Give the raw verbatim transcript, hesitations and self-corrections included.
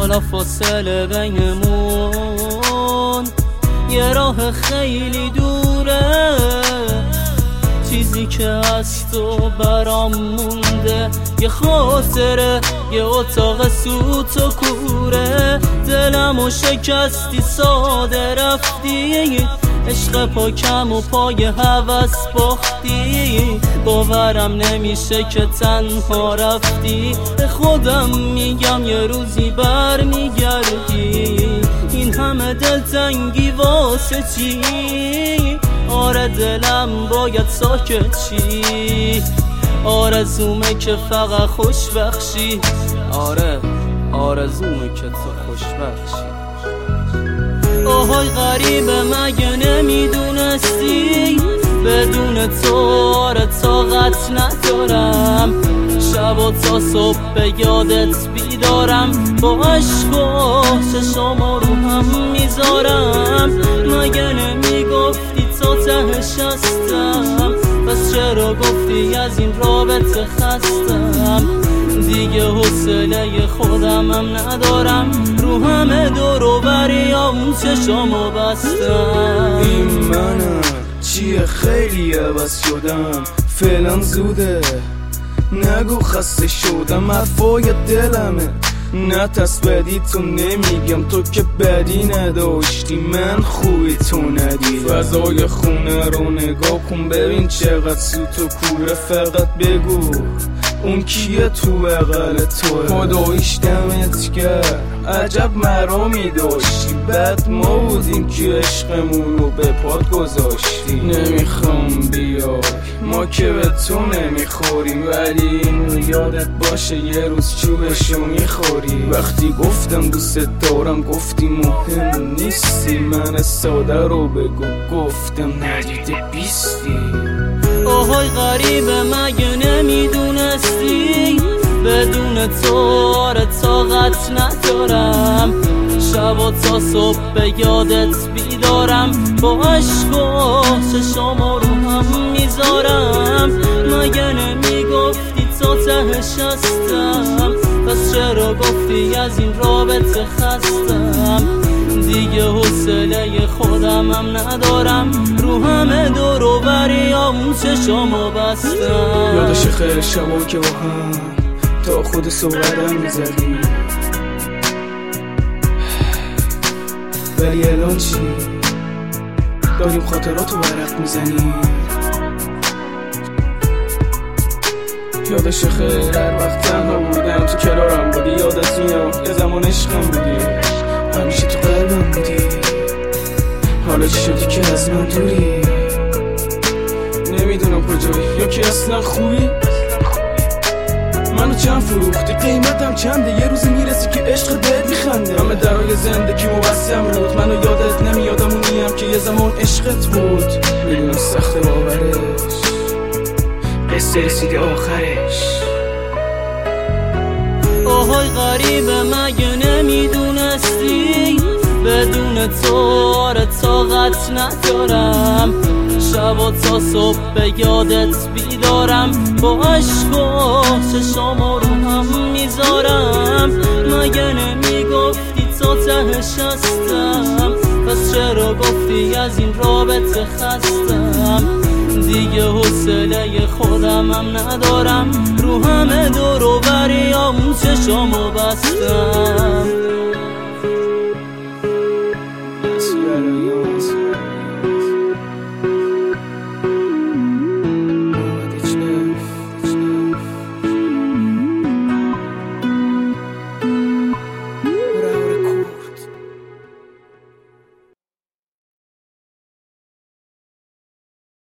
حالا فاصله بینمون یه راه خیلی دوره، چیزی که از تو برام مونده یه خاطره، یه اتاق سوت و کوره. دلمو شکستی ساده رفتی، عشق پاکم و پای هوس باختی. باورم نمیشه که تنها رفتی، به خودم میگم یه روزی بر میگردی. این همه دلتنگی واسه چی؟ آره دلم باید ساکت چی؟ آرزومه که فقط خوش بخشی. آره آرزومه که تو خوش بخشی. آهای غریبه مگه نمیدونستی بدون تو آره طاقت ندارم. شب و تا صبح به یادت بیدارم، با عشق و چشما رو هم میذارم. مگه نمیگفتی تا تهش هستم؟ پس چرا گفتی از این رابطه خستم؟ دیگه حوصله خودم هم ندارم، رو همه دور و بریام چشامو بستم. این منم چیه خیلی عوض شدم، فعلا زوده نگو خسته شدم، حرفای دلمه نه تس بدی تو نمیگم، تو که بدی نداشتی من خوبی تو ندیدم. فضای خونه رو نگاه کن ببین چقدر سوت و کوره، فقط بگو اون کیه تو بغل توه. خداییش دمت کرد عجب مرامی داشتی، بعد ما بودیم که عشقمون رو به پات گذاشتی. نمیخوام بیای ما که به تو نمیخوریم، ولی اینو یادت باشه یه روز چوبشو میخوری. وقتی گفتم دوست دارم گفتی مهم نیستی، من ساده رو بگو گفتم ندیده بیستی. آهای غریبه مگه نمیدونستی بدون تو آره طاقت ندارم. شب و تا صبح به یادت بیدارم، با عشق و چشما رو هم میذارم. مگه نمیگفتی تا تهش هستم؟ پس چرا گفتی از این رابطه خستم؟ دیگه حوصله خودم هم ندارم، رو همه دور و بریام چشامو بستم. یادش خیلی شبا که با هم تا خود صورتم میزدی، ولی الان چی؟ داریم خاطراتو ورق میزنیم. یادش خیلی هر وقت تنها بودم تو کنارم بودی، یادت میاد یه زمان عشقم بودی، همیشه تو قلبم بودی. حالا چی شدی که از من دوری؟ نمیدونم کجایی یا که اصلا خوبی؟ منو چند فروختی، قیمتم چنده؟ یه روزی میرسی که عشق بهت میخنده. همه درای زندگی مبسم بود، منو یادت نمیادم اونیم که یه زمان عشقت بود. میدونم سخت باورش، قصه رسیده آخرش. آهای غریبه مگه نمیدونستی بدون تو آره طاقت ندارم. شب و تا صبح به یادت بیدارم، با عشق و چشما رو هم میذارم. مگه نمیگفتی تا تهش هستم؟ پس چرا گفتی از این رابطه خستم؟ دیگه حوصله خودم هم ندارم، رو همه دور و بریام چشامو بستم.